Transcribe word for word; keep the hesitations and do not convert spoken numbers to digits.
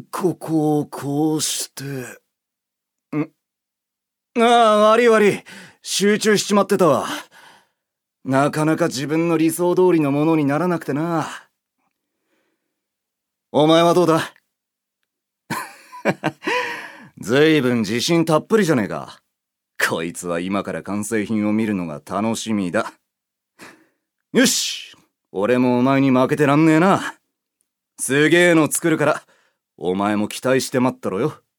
ここをこうして。んああ、悪い悪い。集中しちまってたわ。なかなか自分の理想通りのものにならなくてな。お前はどうだ？ずいぶん自信たっぷりじゃねえか。こいつは今から完成品を見るのが楽しみだ。よし、俺もお前に負けてらんねえな。すげえの作るから、お前も期待して待ったろよ。